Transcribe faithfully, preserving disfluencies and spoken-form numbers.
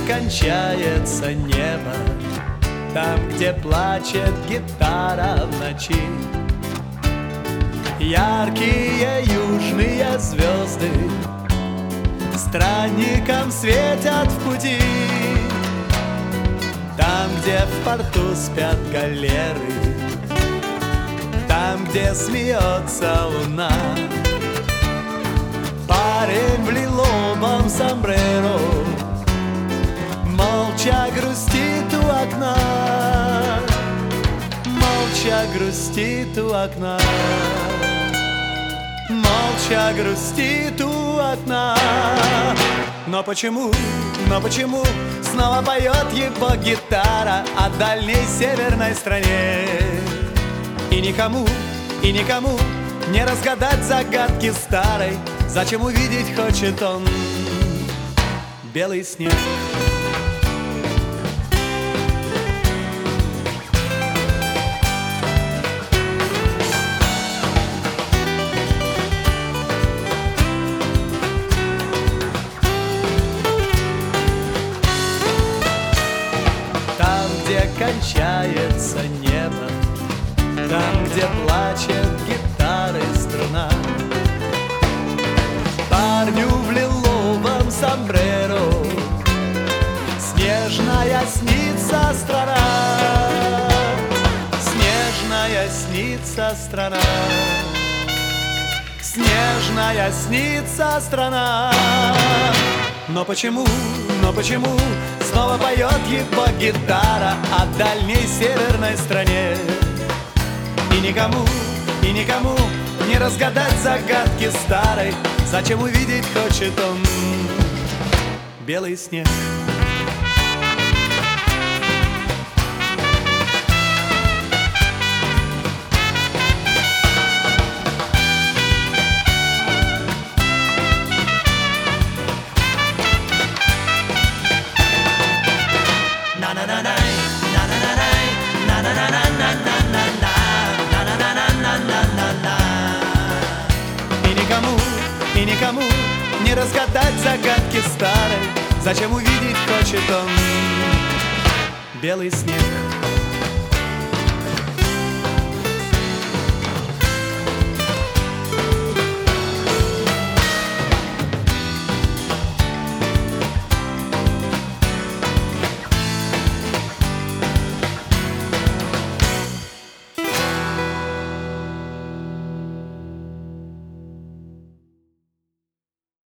кончается небо, там, где плачет гитара в ночи. Яркие южные звезды странникам светят в пути. Там, где в порту спят галеры, там, где смеется луна, парень в лиловом сомбреро молча грустит у окна, молча грустит у окна, молча грустит у окна. Но почему, но почему снова поет его гитара о дальней северной стране? И никому, и никому не разгадать загадки старой, зачем увидеть хочет он белый снег. Там, где кончается небо, там, где плачет гитары струна, парню в лиловом сомбреро снежная снится страна, снежная снится страна, снежная снится страна. Но почему, но почему снова поет его гитара о дальней северной стране? И никому, и никому не разгадать загадки старой, зачем увидеть хочет он белый снег. И никому не разгадать загадки старой, зачем увидеть хочет он белый снег.